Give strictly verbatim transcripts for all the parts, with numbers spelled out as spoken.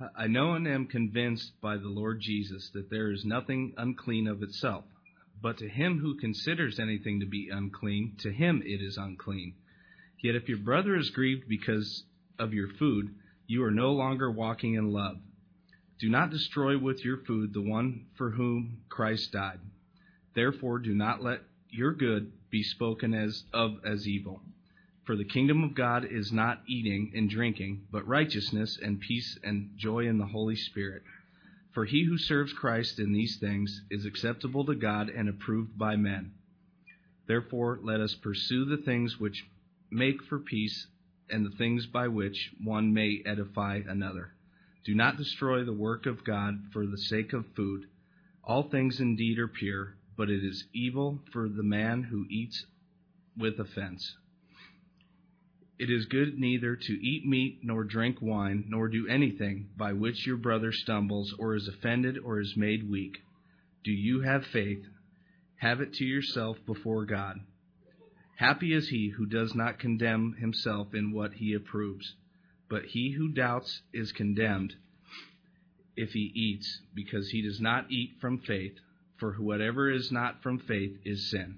I know and am convinced by the Lord Jesus that there is nothing unclean of itself, but to him who considers anything to be unclean, to him it is unclean. Yet if your brother is grieved because of your food, you are no longer walking in love. Do not destroy with your food the one for whom Christ died. Therefore do not let your good be spoken as of as evil. For the kingdom of God is not eating and drinking, but righteousness and peace and joy in the Holy Spirit. For he who serves Christ in these things is acceptable to God and approved by men. Therefore let us pursue the things which make for peace and the things by which one may edify another. Do not destroy the work of God for the sake of food. All things indeed are pure, but it is evil for the man who eats with offense. It is good neither to eat meat nor drink wine, nor do anything by which your brother stumbles or is offended or is made weak. Do you have faith? Have it to yourself before God. Happy is he who does not condemn himself in what he approves, but he who doubts is condemned if he eats, because he does not eat from faith, for whatever is not from faith is sin.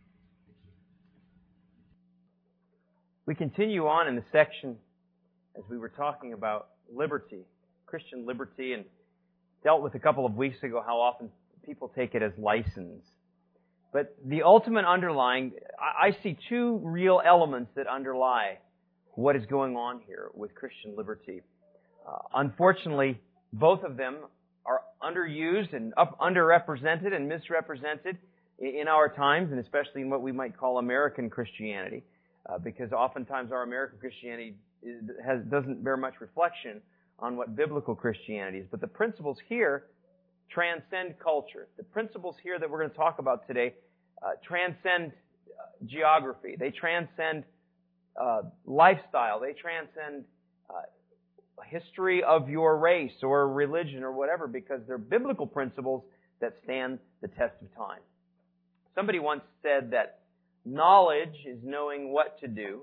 We continue on in the section as we were talking about liberty, Christian liberty, and dealt with a couple of weeks ago how often people take it as license. But the ultimate underlying, I see two real elements that underlie what is going on here with Christian liberty. Uh, unfortunately, both of them are underused and up, underrepresented and misrepresented in our times, and especially in what we might call American Christianity. Uh, because oftentimes our American Christianity is, has, doesn't bear much reflection on what biblical Christianity is. But the principles here transcend culture. The principles here that we're going to talk about today uh, transcend uh, geography. They transcend uh, lifestyle. They transcend uh, history of your race or religion or whatever, because they're biblical principles that stand the test of time. Somebody once said that knowledge is knowing what to do.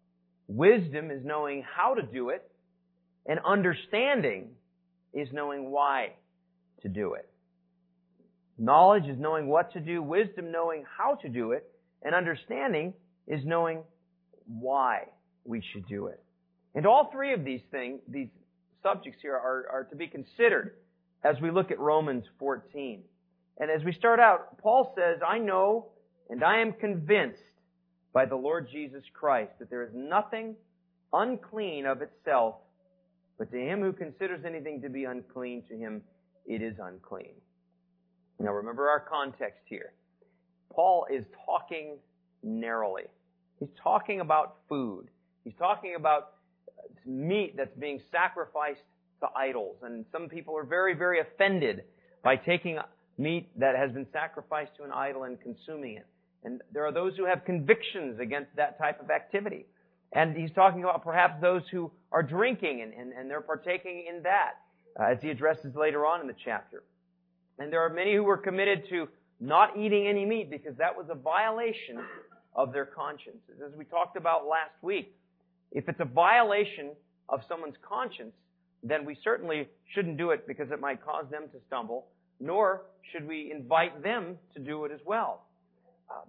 Wisdom is knowing how to do it. And understanding is knowing why to do it. Knowledge is knowing what to do. Wisdom knowing how to do it. And understanding is knowing why we should do it. And all three of these things, these subjects here are, are to be considered as we look at Romans fourteen. And as we start out, Paul says, I know and I am convinced by the Lord Jesus Christ that there is nothing unclean of itself, but to him who considers anything to be unclean, to him it is unclean. Now remember our context here. Paul is talking narrowly. He's talking about food. He's talking about meat that's being sacrificed to idols. And some people are very, very offended by taking meat that has been sacrificed to an idol and consuming it. And there are those who have convictions against that type of activity. And he's talking about perhaps those who are drinking and, and, and they're partaking in that, uh, as he addresses later on in the chapter. And there are many who were committed to not eating any meat because that was a violation of their consciences. As we talked about last week, if it's a violation of someone's conscience, then we certainly shouldn't do it because it might cause them to stumble, nor should we invite them to do it as well. Um,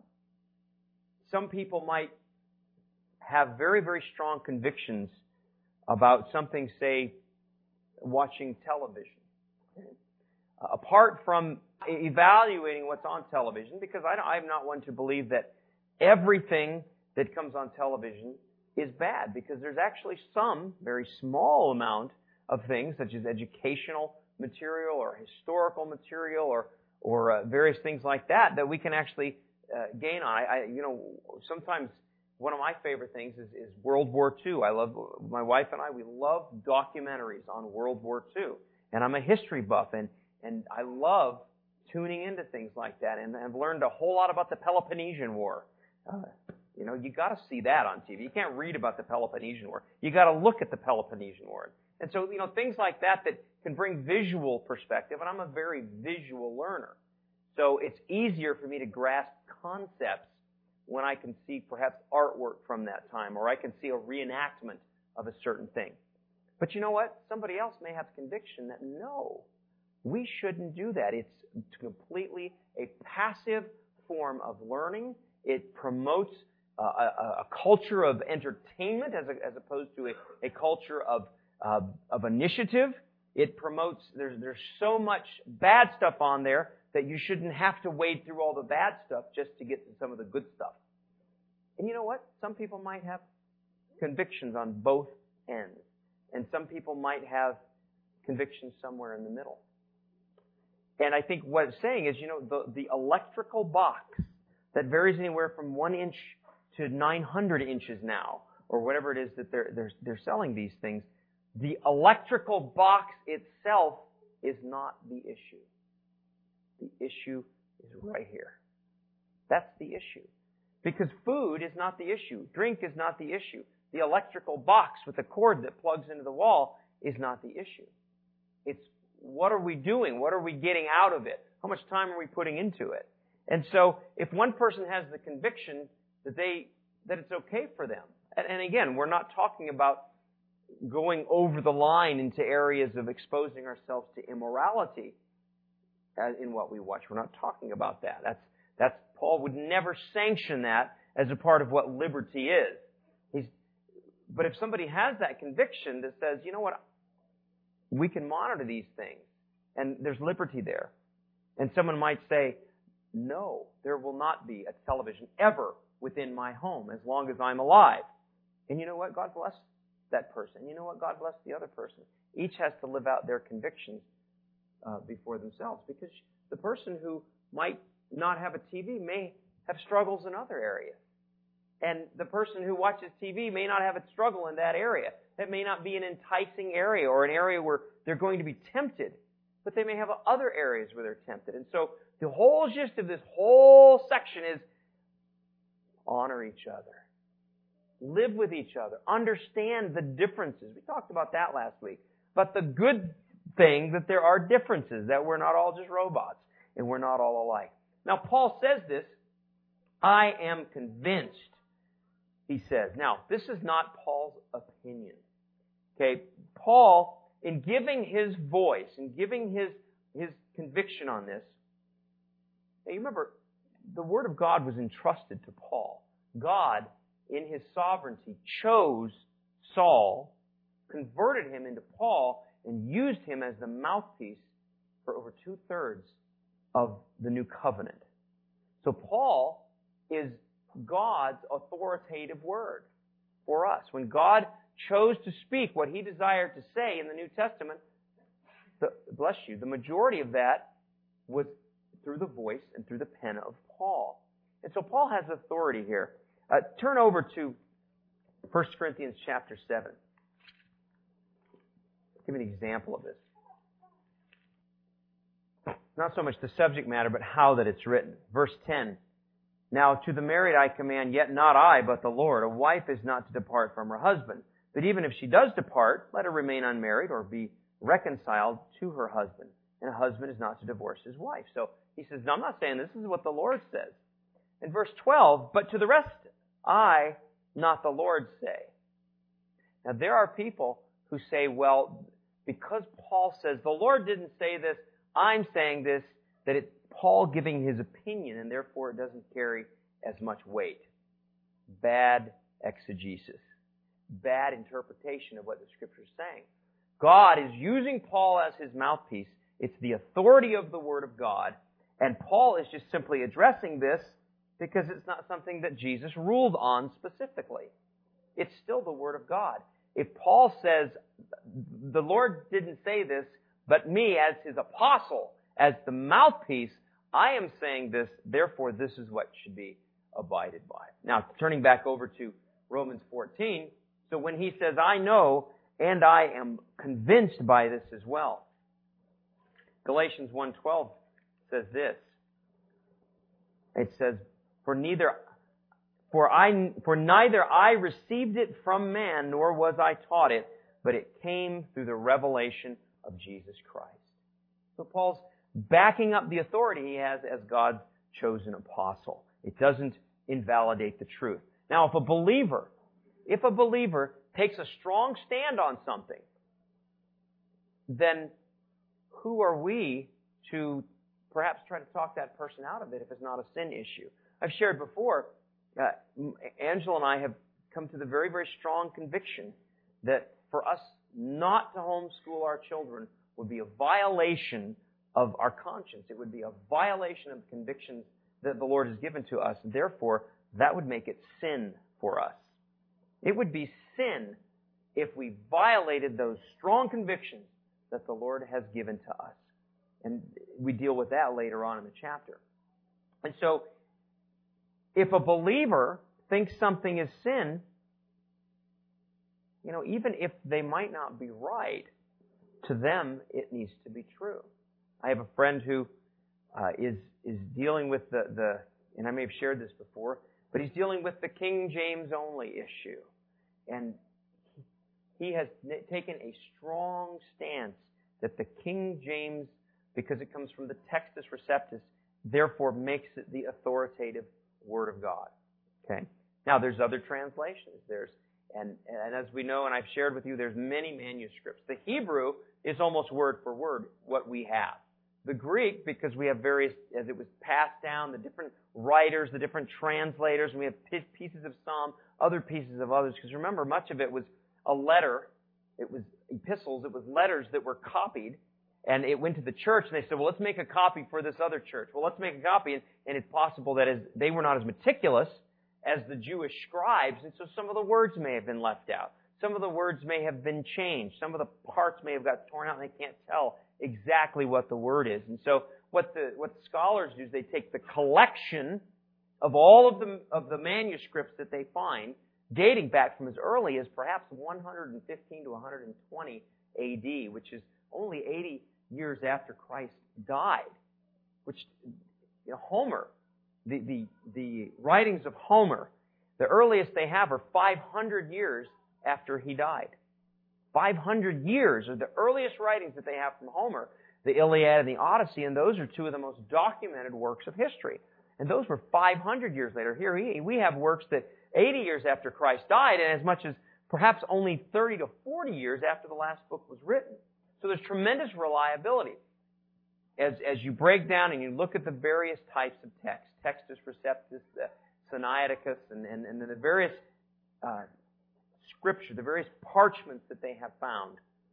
some people might have very, very strong convictions about something, say, watching television. Uh, apart from evaluating what's on television, because I, I'm not one to believe that everything that comes on television is bad, because there's actually some very small amount of things, such as educational material or historical material or or uh, various things like that, that we can actually uh, gain on. I, I, you know, sometimes one of my favorite things is, is World War Two. I love, my wife and I, we love documentaries on World War Two. And I'm a history buff, and, and I love tuning into things like that. And I've learned a whole lot about the Peloponnesian War. Uh, you know, you got to see that on T V. You can't read about the Peloponnesian War. You got to look at the Peloponnesian War. And so, you know, things like that that can bring visual perspective, and I'm a very visual learner. So it's easier for me to grasp concepts when I can see perhaps artwork from that time, or I can see a reenactment of a certain thing. But you know what? Somebody else may have conviction that no, we shouldn't do that. It's completely a passive form of learning. It promotes uh, a, a culture of entertainment as, a, as opposed to a, a culture of, uh, of initiative. It promotes, there's, there's so much bad stuff on there that you shouldn't have to wade through all the bad stuff just to get to some of the good stuff. And you know what? Some people might have convictions on both ends. And some people might have convictions somewhere in the middle. And I think what it's saying is, you know, the, the electrical box that varies anywhere from one inch to nine hundred inches now, or whatever it is that they're, they're, they're selling these things, the electrical box itself is not the issue. The issue is right here. That's the issue. Because food is not the issue. Drink is not the issue. The electrical box with the cord that plugs into the wall is not the issue. It's what are we doing? What are we getting out of it? How much time are we putting into it? And so if one person has the conviction that they that it's okay for them, and, and again, we're not talking about going over the line into areas of exposing ourselves to immorality in what we watch. We're not talking about that. That's that's Paul would never sanction that as a part of what liberty is. He's, but if somebody has that conviction that says, you know what, we can monitor these things, and there's liberty there. And someone might say, no, there will not be a television ever within my home as long as I'm alive. And you know what? God bless that person. You know what? God bless the other person. Each has to live out their convictions uh, before themselves, because the person who might not have a T V may have struggles in other areas. And the person who watches T V may not have a struggle in that area. That may not be an enticing area or an area where they're going to be tempted, but they may have other areas where they're tempted. And so the whole gist of this whole section is honor each other. Live with each other. Understand the differences. We talked about that last week. But the good thing that there are differences, that we're not all just robots and we're not all alike. Now, Paul says this, I am convinced, he says. Now, this is not Paul's opinion. Okay, Paul, in giving his voice, in giving his, his conviction on this, now you remember, the Word of God was entrusted to Paul. God, in His sovereignty, chose Saul, converted him into Paul, and used him as the mouthpiece for over two-thirds of the new covenant. So Paul is God's authoritative word for us. When God chose to speak what He desired to say in the New Testament, the, bless you, the majority of that was through the voice and through the pen of Paul. And so Paul has authority here. Uh, turn over to First Corinthians chapter seven. Give me an example of this. Not so much the subject matter, but how that it's written. Verse ten. Now to the married I command, yet not I, but the Lord. A wife is not to depart from her husband. But even if she does depart, let her remain unmarried or be reconciled to her husband. And a husband is not to divorce his wife. So he says, no, I'm not saying this. This is what the Lord says. In verse twelve, but to the rest I, not the Lord, say. Now there are people who say, well, because Paul says, the Lord didn't say this, I'm saying this, that it's Paul giving his opinion, and therefore it doesn't carry as much weight. Bad exegesis. Bad interpretation of what the Scripture is saying. God is using Paul as his mouthpiece. It's the authority of the Word of God. And Paul is just simply addressing this because it's not something that Jesus ruled on specifically. It's still the Word of God. If Paul says, the Lord didn't say this, but me as his apostle, as the mouthpiece, I am saying this, therefore this is what should be abided by. Now, turning back over to Romans fourteen, so when he says, I know and I am convinced by this as well. Galatians one twelve says this. It says, For neither for I for neither I received it from man, nor was I taught it, but it came through the revelation of Jesus Christ. So Paul's backing up the authority he has as God's chosen apostle. It doesn't invalidate the truth. Now, if a believer, if a believer takes a strong stand on something, then who are we to perhaps try to talk that person out of it if it's not a sin issue? I've shared before, uh, Angela and I have come to the very, very strong conviction that for us not to homeschool our children would be a violation of our conscience. It would be a violation of the convictions that the Lord has given to us. And therefore, that would make it sin for us. It would be sin if we violated those strong convictions that the Lord has given to us. And we deal with that later on in the chapter. And so, if a believer thinks something is sin, you know, even if they might not be right, to them it needs to be true. I have a friend who uh, is is dealing with the, the, and I may have shared this before, but he's dealing with the King James only issue. And he has taken a strong stance that the King James, because it comes from the Textus Receptus, therefore makes it the authoritative Word of God. Okay? Now, there's other translations. There's, and, and as we know, and I've shared with you, there's many manuscripts. The Hebrew is almost word for word what we have. The Greek, because we have various, as it was passed down, the different writers, the different translators, and we have pieces of some, other pieces of others. Because remember, much of it was a letter. It was epistles. It was letters that were copied. And it went to the church, and they said, well, let's make a copy for this other church. Well, let's make a copy. And, and it's possible that as they were not as meticulous as the Jewish scribes, and so some of the words may have been left out. Some of the words may have been changed. Some of the parts may have got torn out, and they can't tell exactly what the word is. And so what the what the scholars do is they take the collection of all of the of the manuscripts that they find, dating back from as early as perhaps one hundred fifteen to one hundred twenty A D, which is only eighty years after Christ died. Which, you know, Homer, the the the writings of Homer, the earliest they have are five hundred years after he died. five hundred years are the earliest writings that they have from Homer, the Iliad and the Odyssey, and those are two of the most documented works of history. And those were five hundred years later. Here we have works that eighty years after Christ died, and as much as perhaps only thirty to forty years after the last book was written. So there's tremendous reliability. As, as you break down and you look at the various types of text, Textus Receptus, uh, Sinaiticus, and, and, and the various uh, Scripture, the various parchments that they have found.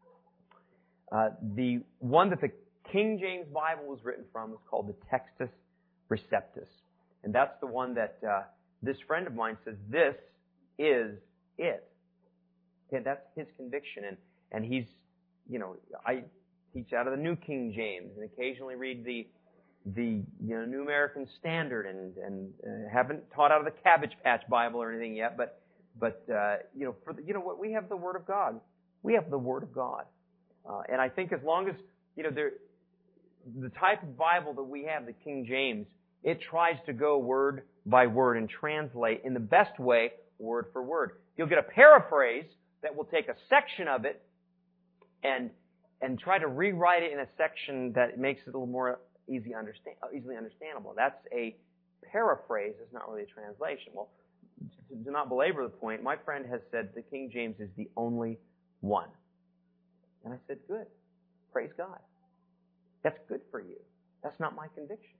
Uh, the one that the King James Bible was written from is called the Textus Receptus. And that's the one that uh, this friend of mine says, this is it. Okay, that's his conviction. And, and he's, you know, I teach out of the New King James and occasionally read the the you know New American Standard and, and uh, haven't taught out of the Cabbage Patch Bible or anything yet, but But, uh, you know, for the, you know what, we have the Word of God. We have the Word of God. Uh, and I think as long as, you know, there, the type of Bible that we have, the King James, it tries to go word by word and translate in the best way, word for word. You'll get a paraphrase that will take a section of it and and try to rewrite it in a section that makes it a little more easy understand, easily understandable. That's a paraphrase. It's not really a translation. Well, to not belabor the point, my friend has said the King James is the only one. And I said, good. Praise God. That's good for you. That's not my conviction.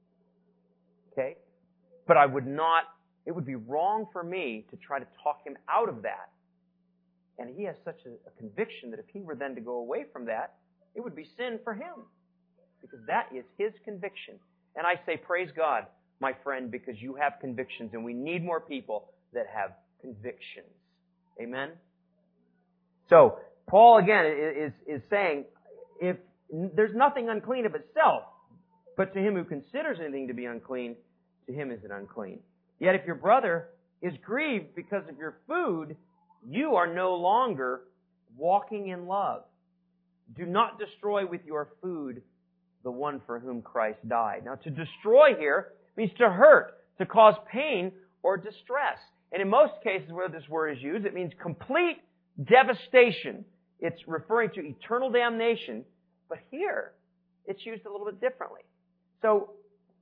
Okay? But I would not, it would be wrong for me to try to talk him out of that. And he has such a, a conviction that if he were then to go away from that, it would be sin for him. Because that is his conviction. And I say, praise God, my friend, because you have convictions, and we need more people that have convictions. Amen? So, Paul, again, is, is saying, if there's nothing unclean of itself, but to him who considers anything to be unclean, to him is it unclean. Yet if your brother is grieved because of your food, you are no longer walking in love. Do not destroy with your food the one for whom Christ died. Now, to destroy here means to hurt, to cause pain or distress. And in most cases where this word is used, it means complete devastation. It's referring to eternal damnation. But here, it's used a little bit differently. So,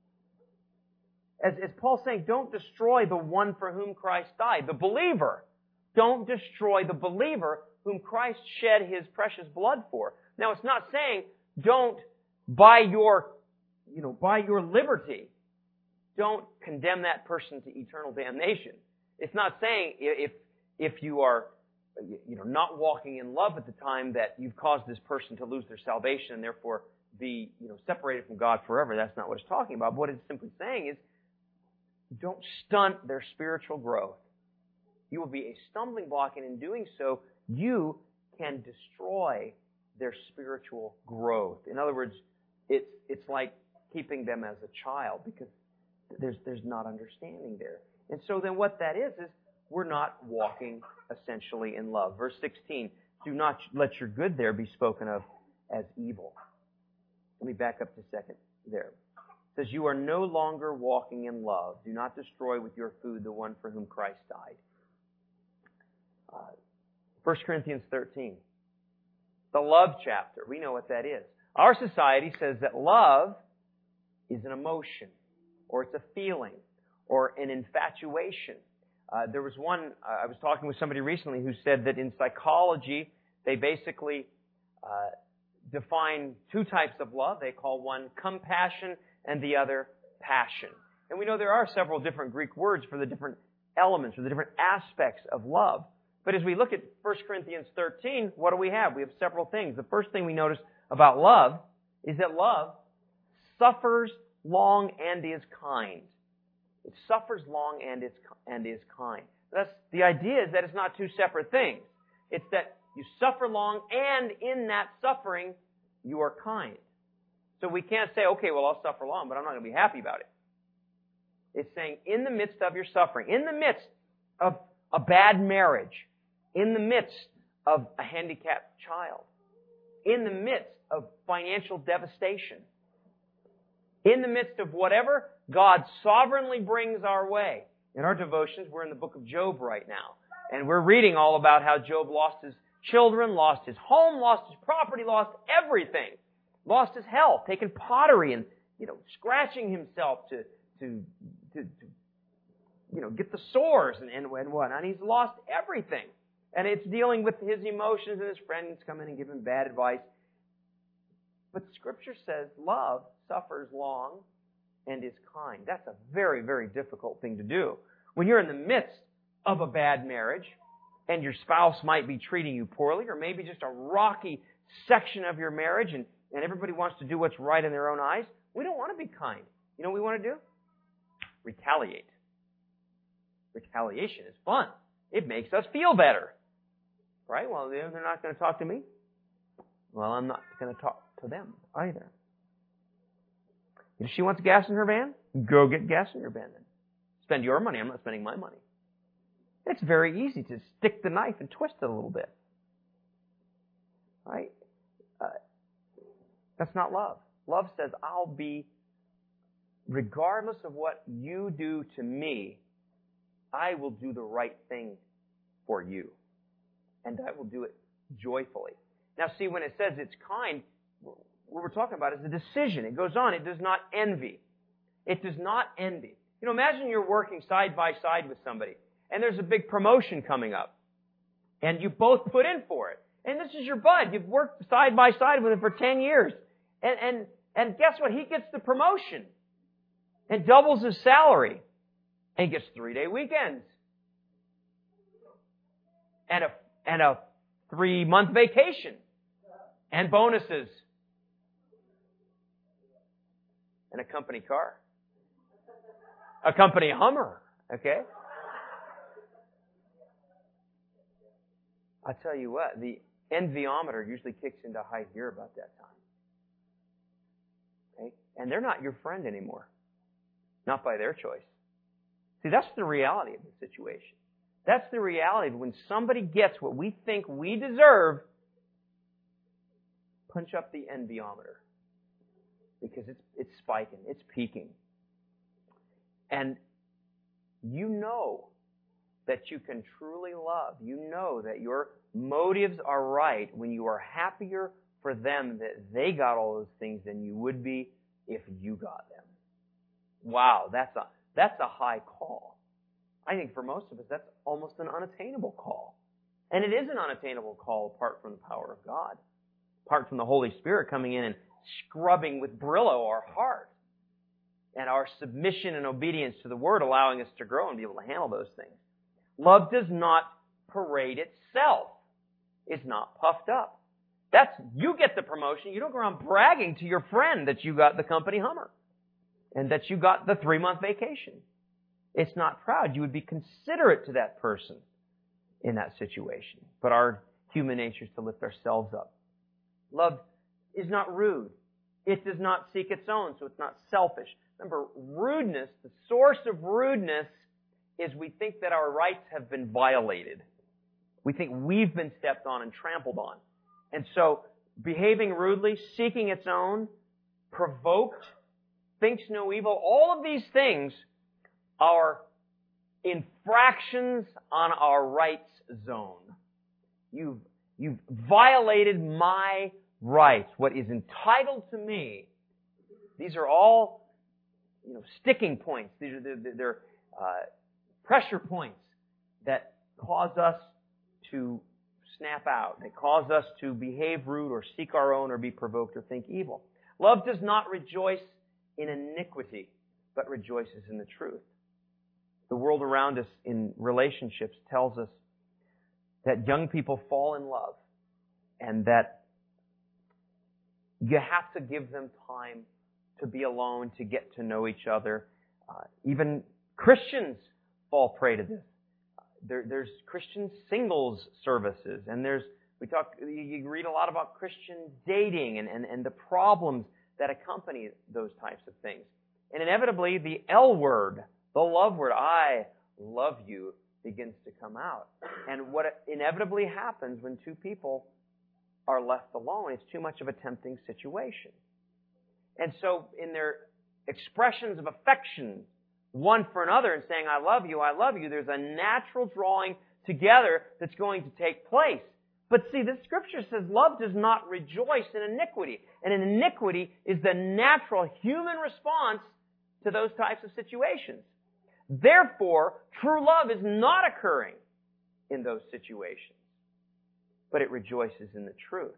as, as Paul's saying, don't destroy the one for whom Christ died, the believer. Don't destroy the believer whom Christ shed His precious blood for. Now, it's not saying don't, by your, you know, by your liberty, don't condemn that person to eternal damnation. It's not saying if, if you are, you know, not walking in love at the time that you've caused this person to lose their salvation and therefore be, you know, separated from God forever. That's not what it's talking about. But what it's simply saying is, don't stunt their spiritual growth. You will be a stumbling block, and in doing so, you can destroy their spiritual growth. In other words, it's it's like keeping them as a child, because there's there's not understanding there. And so then what that is, is we're not walking essentially in love. Verse sixteen, do not let your good there be spoken of as evil. Let me back up to second there. It says, you are no longer walking in love. Do not destroy with your food the one for whom Christ died. Uh, First Corinthians thirteen. The love chapter. We know what that is. Our society says that love is an emotion, or it's a feeling, or an infatuation. Uh, there was one, uh, I was talking with somebody recently who said that in psychology, they basically uh, define two types of love. They call one compassion and the other passion. And we know there are several different Greek words for the different elements or the different aspects of love. But as we look at First Corinthians thirteen, what do we have? We have several things. The first thing we notice about love is that love suffers long and is kind. It suffers long and is, and is kind. That's, the idea is that it's not two separate things. It's that you suffer long, and in that suffering, you are kind. So we can't say, okay, well, I'll suffer long, but I'm not going to be happy about it. It's saying, in the midst of your suffering, in the midst of a bad marriage, in the midst of a handicapped child, in the midst of financial devastation, in the midst of whatever God sovereignly brings our way. In our devotions, we're in the book of Job right now. And we're reading all about how Job lost his children, lost his home, lost his property, lost everything. Lost his health, taken pottery and, you know, scratching himself to, to, to, to you know, get the sores and, and, and what. And he's lost everything. And it's dealing with his emotions, and his friends come in and give him bad advice. But Scripture says love suffers long and is kind. That's a very, very difficult thing to do. When you're in the midst of a bad marriage, and your spouse might be treating you poorly, or maybe just a rocky section of your marriage, and, and everybody wants to do what's right in their own eyes, we don't want to be kind. You know what we want to do? Retaliate. Retaliation is fun. It makes us feel better. Right? Well, they're not going to talk to me. Well, I'm not going to talk to them either. If she wants gas in her van, go get gas in your van then. Spend your money. I'm not spending my money. It's very easy to stick the knife and twist it a little bit. Right? Uh, that's not love. Love says, I'll be, regardless of what you do to me, I will do the right thing for you. And I will do it joyfully. Now see, when it says it's kind, what we're talking about is a decision. It goes on. It does not envy. It does not envy. You know, imagine you're working side by side with somebody, and there's a big promotion coming up, and you both put in for it. And this is your bud. You've worked side by side with him for ten years. And, and, and guess what? He gets the promotion and doubles his salary. And he gets three-day weekends. And a, and a three-month vacation. And bonuses. And a company car. A company Hummer. Okay? I tell you what, the enviometer usually kicks into high gear about that time. Okay? And they're not your friend anymore. Not by their choice. See, that's the reality of the situation. That's the reality of when somebody gets what we think we deserve, punch up the enviometer. Because it's, it's spiking. It's peaking. And you know that you can truly love. You know that your motives are right when you are happier for them that they got all those things than you would be if you got them. Wow, that's a that's a high call. I think for most of us, that's almost an unattainable call. And it is an unattainable call apart from the power of God, apart from the Holy Spirit coming in and scrubbing with Brillo our heart and our submission and obedience to the Word, allowing us to grow and be able to handle those things. Love does not parade itself. It's not puffed up. That's, you get the promotion. You don't go around bragging to your friend that you got the company Hummer and that you got the three-month vacation. It's not proud. You would be considerate to that person in that situation. But our human nature is to lift ourselves up. Love is not rude. It does not seek its own, so it's not selfish. Remember, rudeness, the source of rudeness is we think that our rights have been violated. We think we've been stepped on and trampled on. And so, behaving rudely, seeking its own, provoked, thinks no evil, all of these things are infractions on our rights zone. You've, you've violated my rights, what is entitled to me. These are all, you know, sticking points. These are they're, they're uh, pressure points that cause us to snap out. They cause us to behave rude or seek our own or be provoked or think evil. Love does not rejoice in iniquity, but rejoices in the truth. The world around us in relationships tells us that young people fall in love and that you have to give them time to be alone, to get to know each other. Uh, even Christians fall prey to this. There, there's Christian singles services, and there's we talk. You read a lot about Christian dating and, and, and the problems that accompany those types of things. And inevitably, the L word, the love word, I love you, begins to come out. And what inevitably happens when two people are left alone, it's too much of a tempting situation. And so in their expressions of affection, one for another, and saying, I love you, I love you, there's a natural drawing together that's going to take place. But see, the Scripture says love does not rejoice in iniquity. And an iniquity is the natural human response to those types of situations. Therefore, true love is not occurring in those situations, but it rejoices in the truth.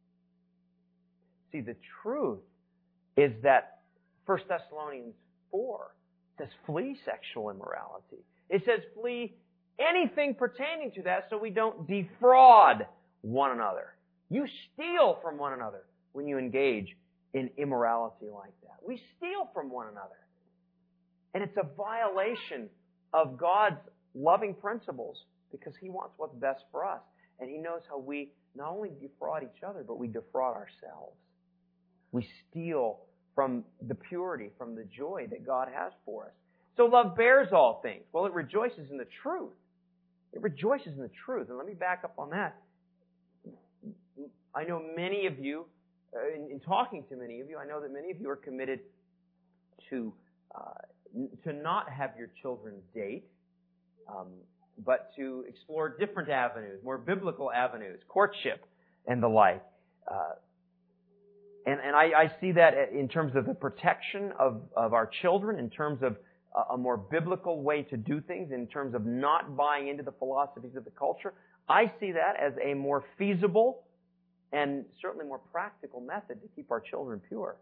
See, the truth is that First Thessalonians four says flee sexual immorality. It says flee anything pertaining to that so we don't defraud one another. You steal from one another when you engage in immorality like that. We steal from one another. And it's a violation of God's loving principles because He wants what's best for us. And He knows how we not only defraud each other, but we defraud ourselves. We steal from the purity, from the joy that God has for us. So love bears all things. Well, it rejoices in the truth. It rejoices in the truth. And let me back up on that. I know many of you, uh, in, in talking to many of you, I know that many of you are committed to uh, to not have your children date, um, but to explore different avenues, more biblical avenues, courtship and the like. Uh, and and I, I see that in terms of the protection of, of our children, in terms of a, a more biblical way to do things, in terms of not buying into the philosophies of the culture. I see that as a more feasible and certainly more practical method to keep our children pure.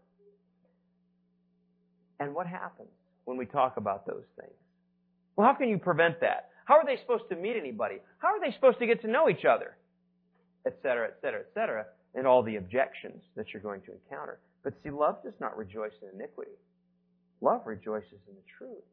And what happens when we talk about those things? Well, how can you prevent that? How are they supposed to meet anybody? How are they supposed to get to know each other? Et cetera, et cetera, et cetera, and all the objections that you're going to encounter. But see, love does not rejoice in iniquity. Love rejoices in the truth.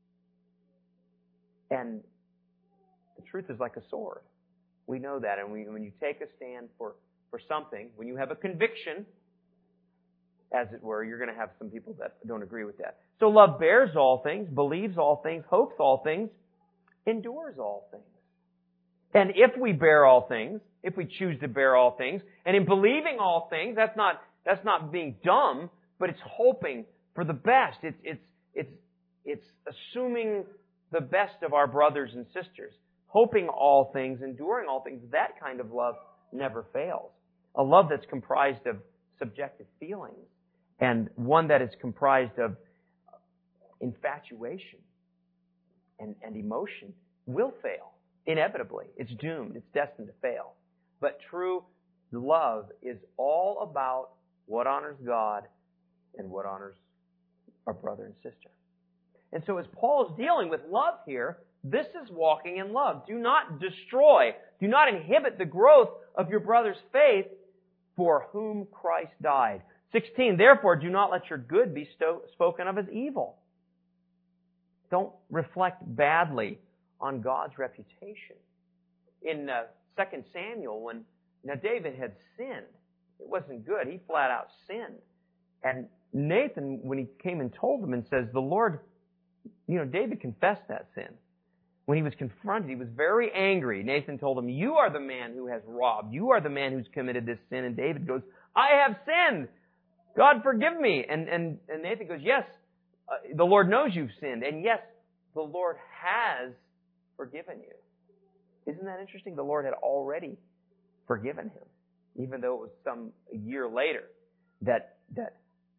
And the truth is like a sword. We know that. And we, when you take a stand for, for something, when you have a conviction, as it were, you're going to have some people that don't agree with that. So love bears all things, believes all things, hopes all things, endures all things. And if we bear all things, if we choose to bear all things, and in believing all things, that's not that's not being dumb, but it's hoping for the best. It's it's it's it's assuming the best of our brothers and sisters, hoping all things, enduring all things. That kind of love never fails. A love that's comprised of subjective feelings and one that is comprised of infatuation and, and emotion will fail. inevitably. It's doomed. It's destined to fail. But true love is all about what honors God and what honors our brother and sister. And so as Paul is dealing with love here, this is walking in love. Do not destroy, do not inhibit the growth of your brother's faith for whom Christ died. sixteen, therefore do not let your good be sto- spoken of as evil. Don't reflect badly on God's reputation. In uh, Second Samuel, when now David had sinned, it wasn't good. He flat out sinned. And Nathan, when he came and told him and says, the Lord, you know, David confessed that sin. When he was confronted, he was very angry. Nathan told him, you are the man who has robbed. You are the man who's committed this sin. And David goes, I have sinned. God forgive me. And, and, and Nathan goes, yes, uh, the Lord knows you've sinned. And yes, the Lord has forgiven you. Isn't that interesting? The Lord had already forgiven him, even though it was some a year later that, that,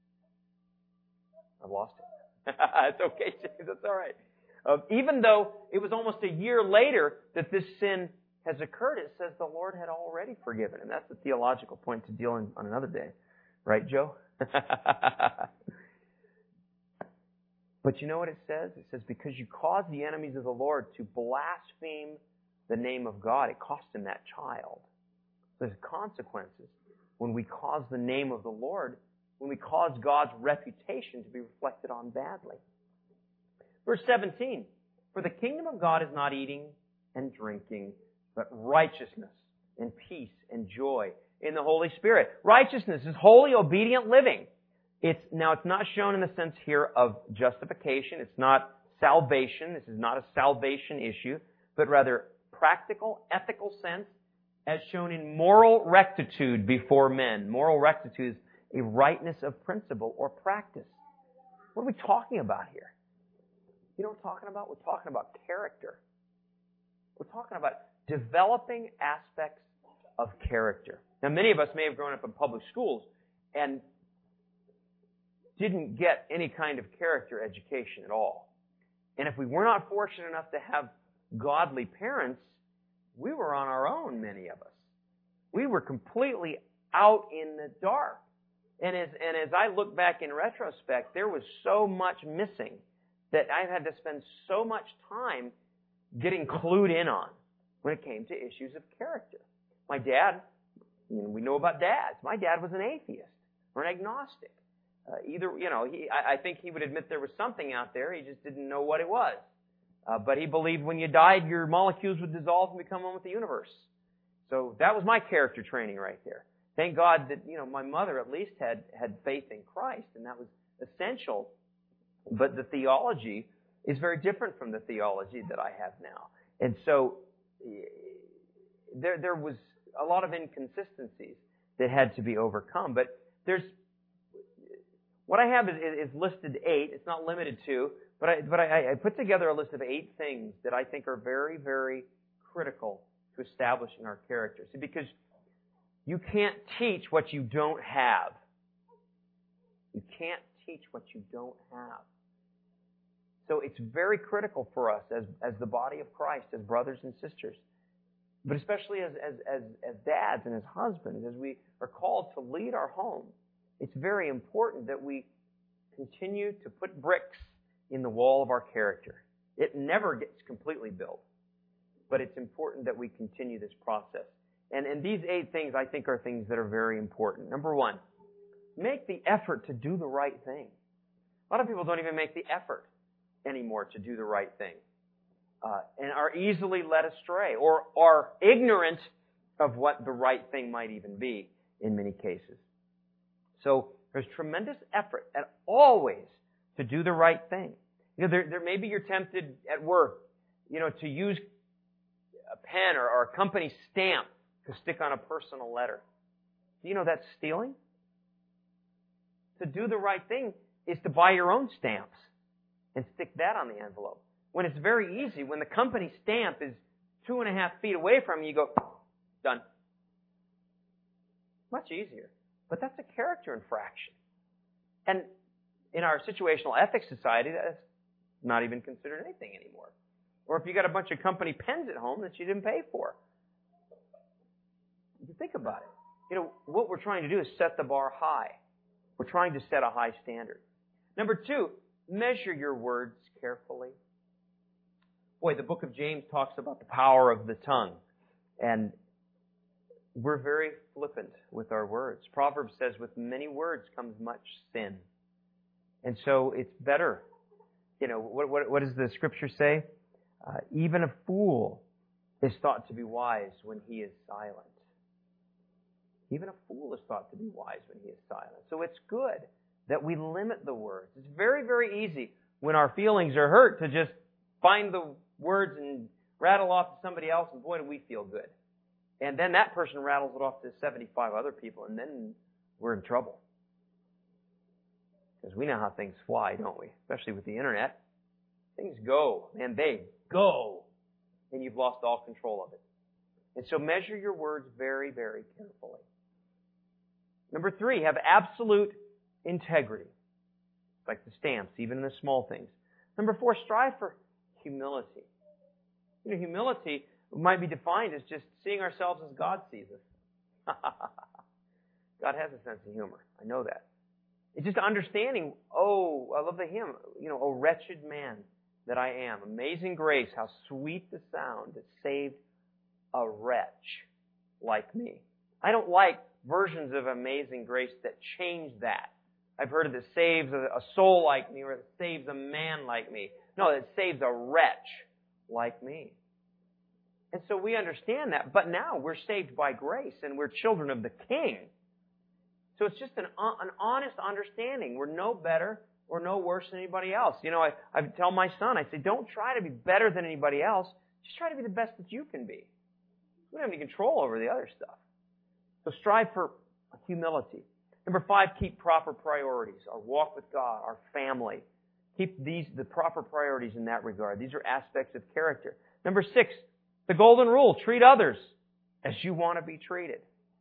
I lost it. It's okay, James. That's all right. Uh, even though it was almost a year later that this sin has occurred, it says the Lord had already forgiven him. That's a theological point to deal in on another day. Right, Joe? But you know what it says? It says, because you caused the enemies of the Lord to blaspheme the name of God, it cost him that child. There's consequences when we cause the name of the Lord, when we cause God's reputation to be reflected on badly. Verse seventeen, for the kingdom of God is not eating and drinking, but righteousness and peace and joy in the Holy Spirit. Righteousness is holy, obedient living. It's, now it's not shown in the sense here of justification. It's not salvation. This is not a salvation issue, but rather practical, ethical sense as shown in moral rectitude before men. Moral rectitude is a rightness of principle or practice. What are we talking about here? You know what we're talking about? We're talking about character. We're talking about developing aspects of character. Now, many of us may have grown up in public schools and didn't get any kind of character education at all. And if we were not fortunate enough to have godly parents, we were on our own, many of us. We were completely out in the dark. And as, and as I look back in retrospect, there was so much missing that I had to spend so much time getting clued in on when it came to issues of character. My dad, you know, we know about dads. My dad was an atheist or an agnostic. Uh, either, you know, he, I, I think he would admit there was something out there. He just didn't know what it was. Uh, but he believed when you died, your molecules would dissolve and become one with the universe. So that was my character training right there. Thank God that, you know, my mother at least had, had faith in Christ, and that was essential. But the theology is very different from the theology that I have now. And so there, there was a lot of inconsistencies that had to be overcome. But there's, what I have is, is listed eight. It's not limited to, but I, but I, I put together a list of eight things that I think are very, very critical to establishing our character. See, because you can't teach what you don't have. You can't teach what you don't have. So it's very critical for us as, as the body of Christ, as brothers and sisters, but especially as, as, as, as dads and as husbands, as we are called to lead our home. It's very important that we continue to put bricks in the wall of our character. It never gets completely built, but it's important that we continue this process. And, and these eight things, I think, are things that are very important. Number one, make the effort to do the right thing. A lot of people don't even make the effort anymore to do the right thing, uh, and are easily led astray or are ignorant of what the right thing might even be in many cases. So there's tremendous effort at always to do the right thing. You know, there, there maybe you're tempted at work, you know, to use a pen or, or a company stamp to stick on a personal letter. Do you know that's stealing? To do the right thing is to buy your own stamps and stick that on the envelope. When it's very easy, when the company stamp is two and a half feet away from you, you go, done. Much easier. But that's a character infraction. And in our situational ethics society, that's not even considered anything anymore. Or if you got a bunch of company pens at home that you didn't pay for. You think about it. You know, what we're trying to do is set the bar high. We're trying to set a high standard. Number two, measure your words carefully. Boy, the book of James talks about the power of the tongue. And we're very flippant with our words. Proverbs says, with many words comes much sin. And so it's better. You know, what, what, what does the scripture say? Uh, even a fool is thought to be wise when he is silent. Even a fool is thought to be wise when he is silent. So it's good that we limit the words. It's very, very easy when our feelings are hurt to just find the words and rattle off to somebody else, and boy, do we feel good. And then that person rattles it off to seventy-five other people, and then we're in trouble. Because we know how things fly, don't we? Especially with the internet. Things go, and they go. And you've lost all control of it. And so measure your words very, very carefully. Number three, have absolute integrity. Like the stamps, even in the small things. Number four, strive for humility. You know, humility might be defined as just seeing ourselves as God sees us. God has a sense of humor. I know that. It's just understanding, oh, I love the hymn, you know, oh, wretched man that I am. Amazing grace, how sweet the sound that saved a wretch like me. I don't like versions of Amazing Grace that change that. I've heard of it saves a soul like me or it saves a man like me. No, it saves a wretch like me. And so we understand that. But now we're saved by grace and we're children of the King. So it's just an, an honest understanding. We're no better or no worse than anybody else. You know, I, I tell my son, I say, don't try to be better than anybody else. Just try to be the best that you can be. We don't have any control over the other stuff. So strive for humility. Number five, keep proper priorities. Our walk with God, our family. Keep these, the proper priorities in that regard. These are aspects of character. Number six, the golden rule. Treat others as you want to be treated.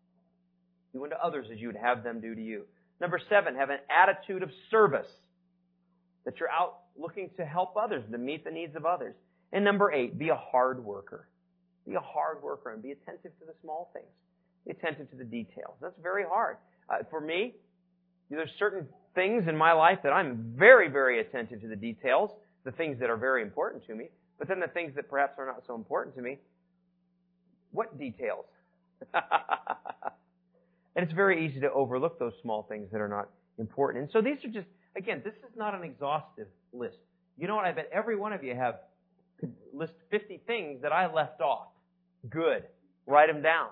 Do unto others as you would have them do to you. Number seven, have an attitude of service. That you're out looking to help others, to meet the needs of others. And number eight, be a hard worker. Be a hard worker and be attentive to the small things. Be attentive to the details. That's very hard. Uh, for me, there's certain things in my life that I'm very, very attentive to the details, the things that are very important to me, but then the things that perhaps are not so important to me. What details? And it's very easy to overlook those small things that are not important. And so these are just, again, this is not an exhaustive list. You know what? I bet every one of you have could list fifty things that I left off. Good. Write them down.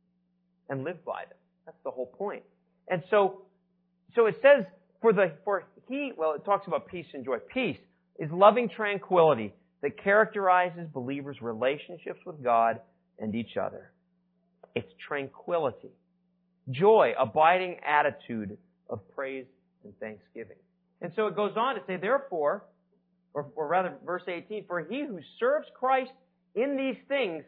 And live by them. That's the whole point. And so, so it says, for the, for he, well, it talks about peace and joy. Peace is loving tranquility that characterizes believers' relationships with God and each other. It's tranquility. Joy, abiding attitude of praise and thanksgiving. And so it goes on to say, therefore, or, or rather, verse eighteen, for he who serves Christ in these things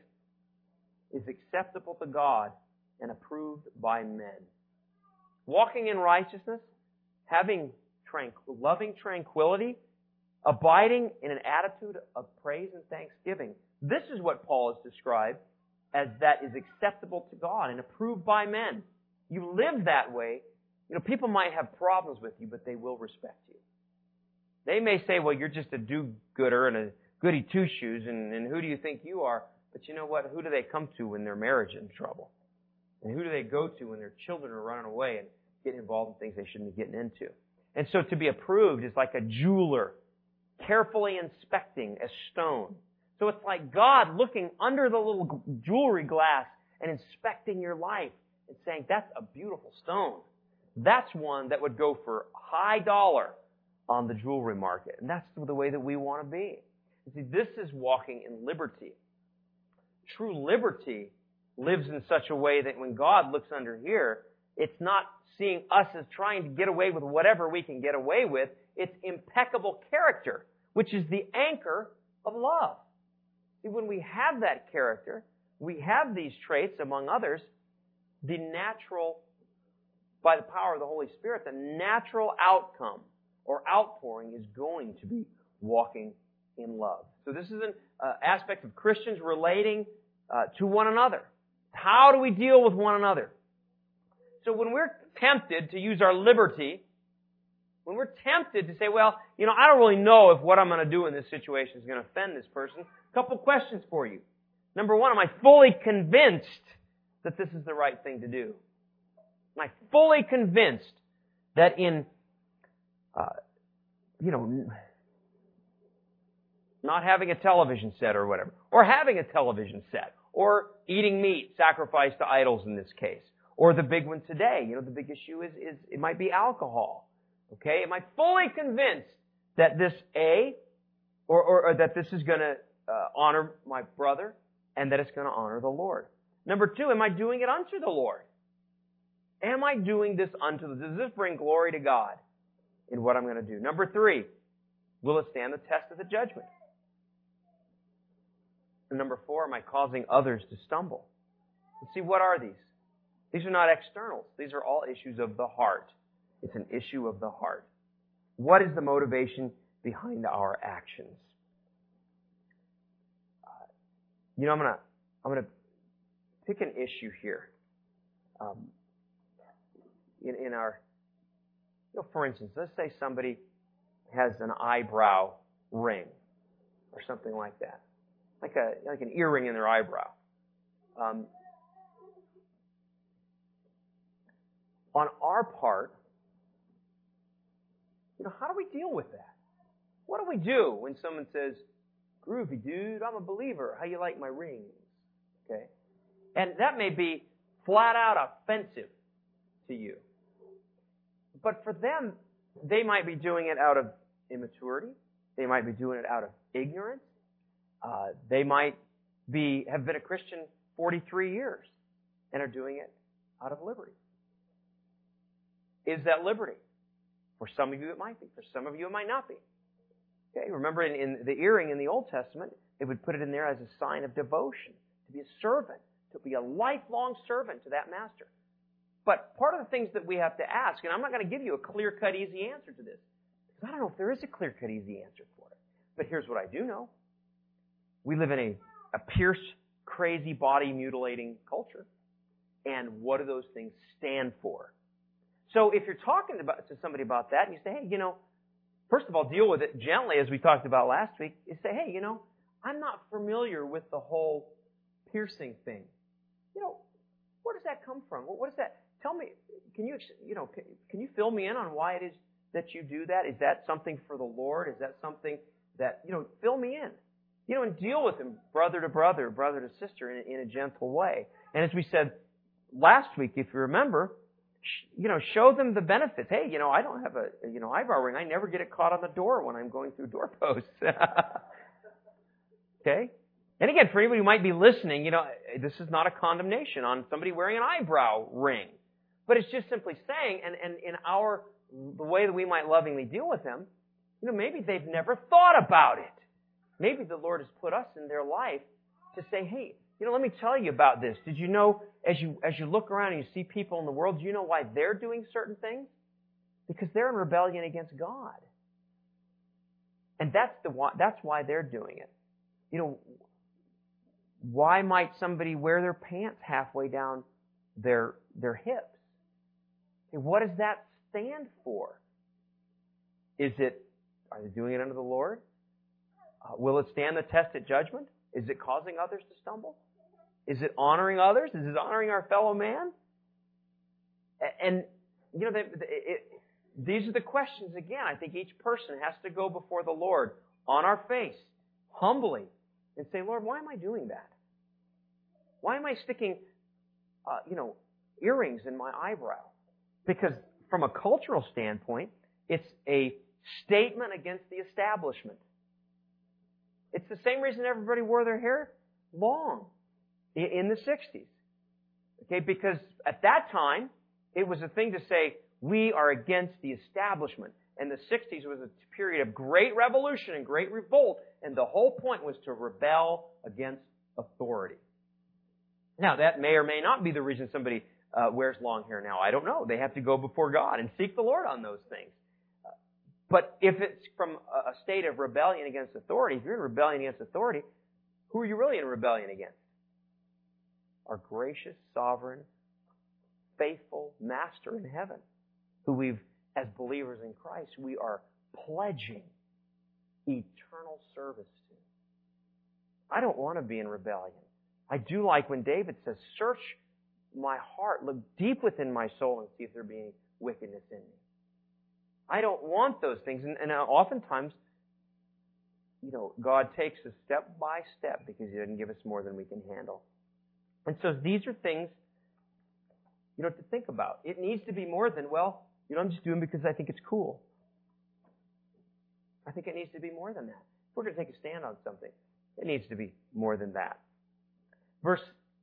is acceptable to God and approved by men. Walking in righteousness, having tranquil, loving tranquility, abiding in an attitude of praise and thanksgiving. This is what Paul has described as that is acceptable to God and approved by men. You live that way, you know, people might have problems with you, but they will respect you. They may say, well, you're just a do-gooder and a goody two-shoes, and, and who do you think you are? But you know what? Who do they come to when their marriage is in trouble? And who do they go to when their children are running away and getting involved in things they shouldn't be getting into? And so to be approved is like a jeweler carefully inspecting a stone. So it's like God looking under the little jewelry glass and inspecting your life and saying, that's a beautiful stone. That's one that would go for high dollar on the jewelry market. And that's the way that we want to be. You see, this is walking in liberty. True liberty lives in such a way that when God looks under here, it's not seeing us as trying to get away with whatever we can get away with. It's impeccable character, which is the anchor of love. See, when we have that character, we have these traits, among others, the natural, by the power of the Holy Spirit, the natural outcome or outpouring is going to be walking in love. So this is an uh, aspect of Christians relating uh, to one another. How do we deal with one another? So when we're tempted to use our liberty, when we're tempted to say, well, you know, I don't really know if what I'm going to do in this situation is going to offend this person, a couple questions for you. Number one, am I fully convinced that this is the right thing to do? Am I fully convinced that in, uh, you know, not having a television set or whatever, or having a television set, or eating meat sacrificed to idols in this case, or the big one today, you know, the big issue is, is it might be alcohol. Okay, am I fully convinced that this A, or, or, or that this is going to uh, honor my brother, and that it's going to honor the Lord? Number two, am I doing it unto the Lord? Am I doing this unto the, does this bring glory to God in what I'm going to do? Number three, will it stand the test of the judgment? And number four, am I causing others to stumble? And see, what are these? These are not externals. These are all issues of the heart. It's an issue of the heart. What is the motivation behind our actions? Uh, you know, I'm gonna I'm gonna pick an issue here. Um, in in our, you know, for instance, let's say somebody has an eyebrow ring or something like that, like a like an earring in their eyebrow. Um, on our part, you know, how do we deal with that? What do we do when someone says, "Groovy, dude, I'm a believer. How you like my rings?" Okay, and that may be flat out offensive to you, but for them, they might be doing it out of immaturity. They might be doing it out of ignorance. Uh, they might be have been a Christian forty-three years and are doing it out of liberty. Is that liberty? For some of you it might be. For some of you it might not be. Okay, remember in, in the earring in the Old Testament, it would put it in there as a sign of devotion, to be a servant, to be a lifelong servant to that master. But part of the things that we have to ask, and I'm not going to give you a clear-cut, easy answer to this, because I don't know if there is a clear-cut, easy answer for it. But here's what I do know. We live in a, a pierced, crazy, body-mutilating culture. And what do those things stand for? So if you're talking about, to somebody about that, and you say, hey, you know, first of all, deal with it gently, as we talked about last week. You say, hey, you know, I'm not familiar with the whole piercing thing. You know, where does that come from? What is that? Tell me, can you, you know, can, can you fill me in on why it is that you do that? Is that something for the Lord? Is that something that, you know, fill me in. You know, and deal with them brother to brother, brother to sister in a, in a gentle way. And as we said last week, if you remember, you know, show them the benefits. Hey, you know, I don't have a, you know, eyebrow ring. I never get it caught on the door when I'm going through doorposts. Okay? And again, for anybody who might be listening, you know, this is not a condemnation on somebody wearing an eyebrow ring. But it's just simply saying, and, and in our, the way that we might lovingly deal with them, you know, maybe they've never thought about it. Maybe the Lord has put us in their life to say, hey, you know, let me tell you about this. Did you know, as you as you look around and you see people in the world, do you know why they're doing certain things? Because they're in rebellion against God. And that's the that's why they're doing it. You know, why might somebody wear their pants halfway down their their hips? What does that stand for? Is it, are they doing it unto the Lord? Uh, will it stand the test at judgment? Is it causing others to stumble? Is it honoring others? Is it honoring our fellow man? And, you know, they, it, it, these are the questions, again, I think each person has to go before the Lord on our face, humbly, and say, Lord, why am I doing that? Why am I sticking, uh, you know, earrings in my eyebrow? Because from a cultural standpoint, it's a statement against the establishment. It's the same reason everybody wore their hair long in the sixties. Okay, because at that time, it was a thing to say, we are against the establishment. And the sixties was a period of great revolution and great revolt, and the whole point was to rebel against authority. Now, that may or may not be the reason somebody uh, wears long hair now. I don't know. They have to go before God and seek the Lord on those things. But if it's from a state of rebellion against authority, if you're in rebellion against authority, who are you really in rebellion against? Our gracious, sovereign, faithful Master in heaven, who we've, as believers in Christ, we are pledging eternal service to. I don't want to be in rebellion. I do like when David says, search my heart, look deep within my soul and see if there be any wickedness in me. I don't want those things. And, and oftentimes, you know, God takes us step by step because He doesn't give us more than we can handle. And so these are things, you know, to think about. It needs to be more than, well, you know, I'm just doing it because I think it's cool. I think it needs to be more than that. If we're going to take a stand on something, it needs to be more than that. Verse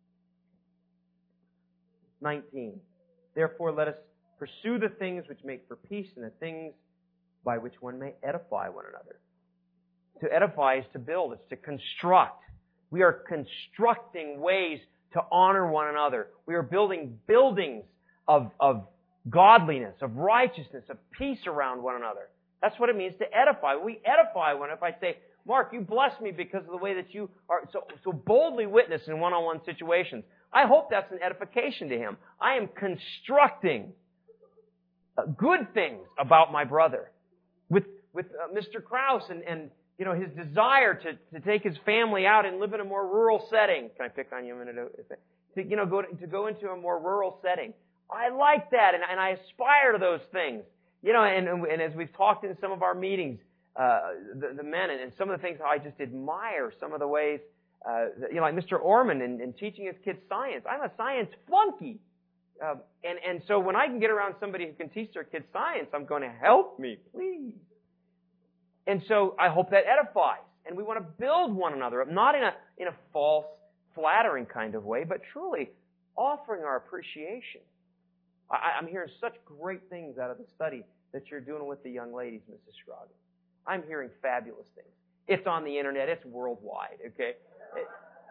nineteen. Therefore, let us pursue the things which make for peace and the things by which one may edify one another. To edify is to build. It's to construct. We are constructing ways to honor one another. We are building buildings of, of godliness, of righteousness, of peace around one another. That's what it means to edify. We edify one. If I say, Mark, you bless me because of the way that you are so, so boldly witness in one-on-one situations. I hope that's an edification to him. I am constructing good things about my brother. With with uh, Mister Krause and, and you know his desire to, to take his family out and live in a more rural setting. Can I pick on you a minute? To, you know, go to, to go into a more rural setting. I like that, and, and I aspire to those things. You know, and, and as we've talked in some of our meetings, uh, the, the men, and, and some of the things how I just admire some of the ways, uh, you know, like Mister Orman in, in teaching his kids science. I'm a science flunky. Uh, and, and so when I can get around somebody who can teach their kids science, I'm going to help me, please. And so I hope that edifies. And we want to build one another up, not in a, in a false, flattering kind of way, but truly offering our appreciation. I, I'm hearing such great things out of the study that you're doing with the young ladies, Missus Scroggins. I'm hearing fabulous things. It's on the internet. It's worldwide, okay? It,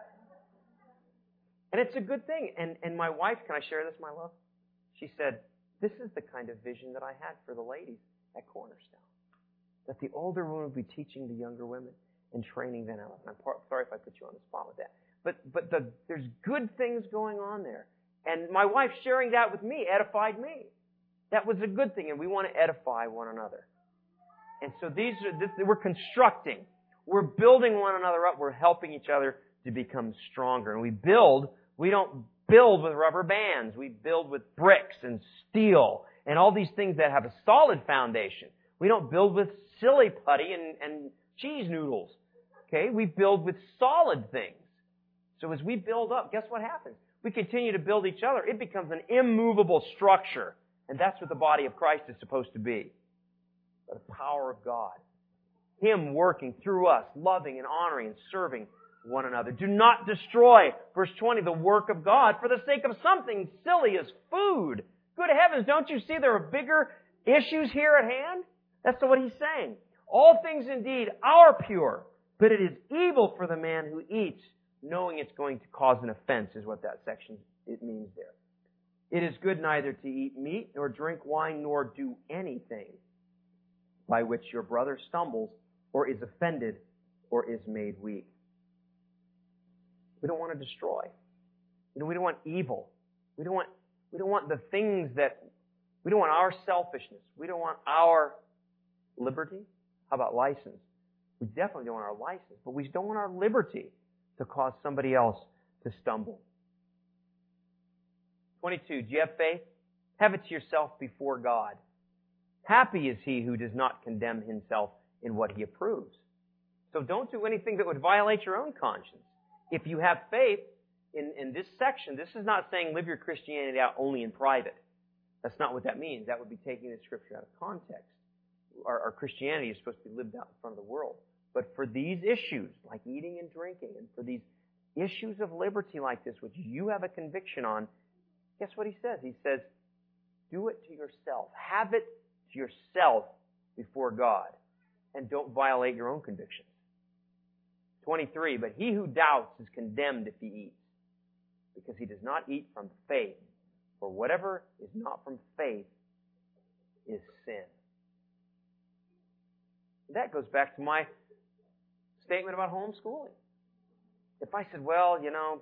and it's a good thing. And, and my wife, can I share this, my love? She said, this is the kind of vision that I had for the ladies at Cornerstone. That the older women would be teaching the younger women and training them out. I'm par- sorry if I put you on the spot with that. But but the, there's good things going on there. And my wife sharing that with me edified me. That was a good thing, and we want to edify one another. And so these are this, we're constructing. We're building one another up. We're helping each other to become stronger. And we build, we don't build with rubber bands. We build with bricks and steel and all these things that have a solid foundation. We don't build with silly putty and, and cheese noodles. Okay? We build with solid things. So as we build up, guess what happens? We continue to build each other. It becomes an immovable structure. And that's what the body of Christ is supposed to be. The power of God. Him working through us, loving and honoring and serving one another. Do not destroy, verse twenty, the work of God for the sake of something silly as food. Good heavens, don't you see there are bigger issues here at hand? That's what he's saying. All things indeed are pure, but it is evil for the man who eats, knowing it's going to cause an offense, is what that section it means there. It is good neither to eat meat, nor drink wine, nor do anything by which your brother stumbles, or is offended, or is made weak. We don't want to destroy. You know, we don't want evil. We don't want, we don't want the things that, we don't want our selfishness. We don't want our liberty. How about license? We definitely don't want our license, but we don't want our liberty to cause somebody else to stumble. twenty-two. Do you have faith? Have it to yourself before God. Happy is he who does not condemn himself in what he approves. So don't do anything that would violate your own conscience. If you have faith, in, in this section, this is not saying live your Christianity out only in private. That's not what that means. That would be taking the Scripture out of context. Our, our Christianity is supposed to be lived out in front of the world. But for these issues, like eating and drinking, and for these issues of liberty like this, which you have a conviction on, guess what he says? He says, do it to yourself. Have it to yourself before God. And don't violate your own convictions. twenty-three, but he who doubts is condemned if he eats, because he does not eat from faith. For whatever is not from faith is sin. that goes back to my statement about homeschooling. If I said, well, you know,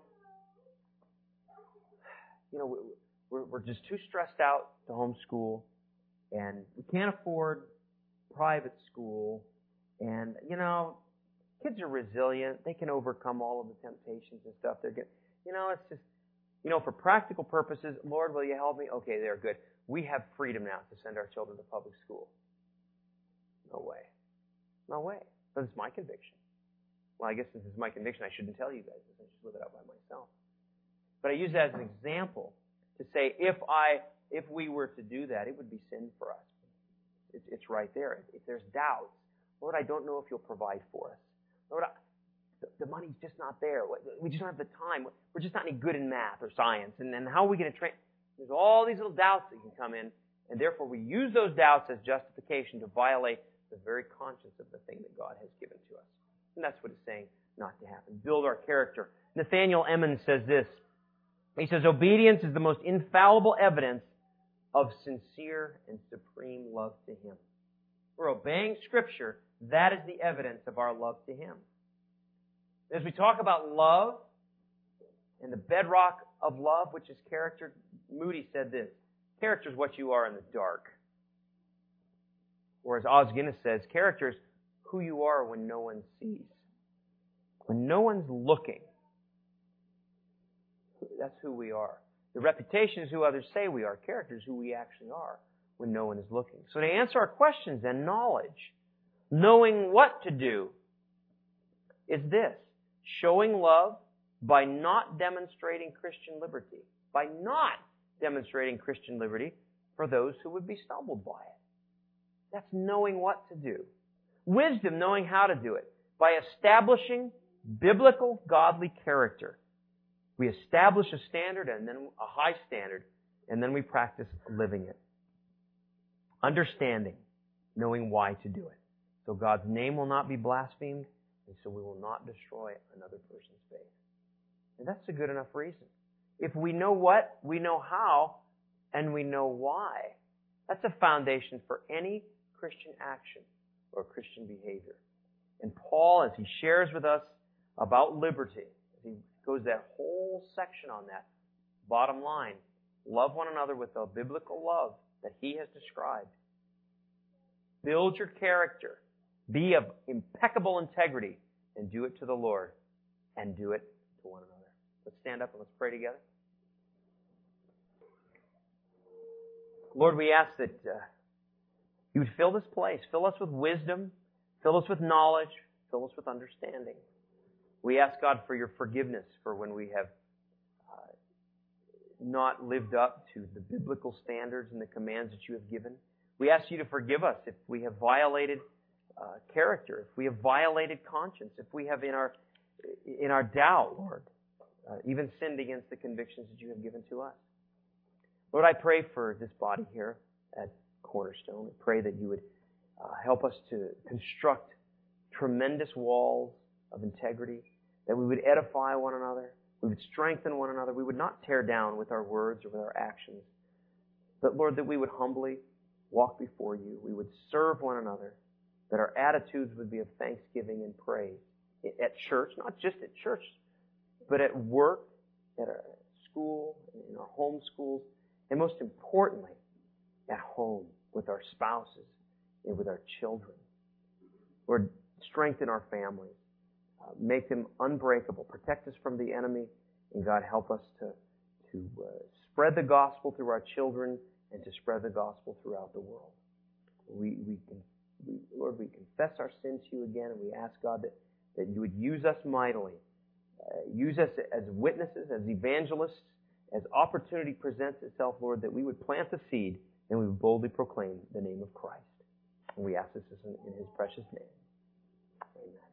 you know, we're, we're just too stressed out to homeschool, and we can't afford private school, and, you know, kids are resilient. They can overcome all of the temptations and stuff. They're good. You know, it's just, you know, for practical purposes, Lord, will you help me? Okay, they're good. We have freedom now to send our children to public school. No way. No way. But it's my conviction. Well, I guess since it's my conviction, I shouldn't tell you guys. I should live it out by myself. But I use that as an example to say if I, if we were to do that, it would be sin for us. It's, it's right there. If there's doubts, Lord, I don't know if you'll provide for us. Lord, I, the, the money's just not there. We just don't have the time. We're just not any good in math or science. And then how are we going to train? There's all these little doubts that can come in, and therefore we use those doubts as justification to violate the very conscience of the thing that God has given to us. And that's what it's saying not to happen. Build our character. Nathaniel Emmons says this. He says, obedience is the most infallible evidence of sincere and supreme love to Him. We're obeying Scripture. That is the evidence of our love to Him. As we talk about love and the bedrock of love, which is character, Moody said this, character is what you are in the dark. Or as Os Guinness says, character is who you are when no one sees. When no one's looking. That's who we are. The reputation is who others say we are. Character is who we actually are when no one is looking. So to answer our questions then, knowledge, knowing what to do, is this. Showing love by not demonstrating Christian liberty. By not demonstrating Christian liberty for those who would be stumbled by it. That's knowing what to do. Wisdom, knowing how to do it. By establishing biblical, godly character. We establish a standard and then a high standard, and then we practice living it. Understanding, knowing why to do it. So God's name will not be blasphemed, and so we will not destroy another person's faith. And that's a good enough reason. If we know what, we know how, and we know why. That's a foundation for any Christian action or Christian behavior. And Paul, as he shares with us about liberty, as he goes that whole section on that, bottom line, love one another with a biblical love that he has described. Build your character. Be of impeccable integrity and do it to the Lord and do it to one another. Let's stand up and let's pray together. Lord, we ask that uh, you would fill this place. Fill us with wisdom. Fill us with knowledge. Fill us with understanding. We ask, God, for your forgiveness for when we have uh, not lived up to the biblical standards and the commands that you have given. We ask you to forgive us if we have violated uh, character, if we have violated conscience, if we have in our in our doubt, Lord, uh, even sinned against the convictions that you have given to us. Lord, I pray for this body here at Cornerstone. I pray that you would uh, help us to construct tremendous walls of integrity, that we would edify one another, we would strengthen one another, we would not tear down with our words or with our actions, but Lord, that we would humbly walk before you, we would serve one another, that our attitudes would be of thanksgiving and praise at church, not just at church, but at work, at our school, in our home schools, and most importantly, at home with our spouses and with our children. Lord, strengthen our families. Uh, make them unbreakable. Protect us from the enemy. And God, help us to, to uh, spread the gospel through our children and to spread the gospel throughout the world. We, we, can, we Lord, we confess our sins to you again, and we ask, God, that, that you would use us mightily. Uh, use us as witnesses, as evangelists, as opportunity presents itself, Lord, that we would plant the seed and we would boldly proclaim the name of Christ. And we ask this in, in His precious name. Amen.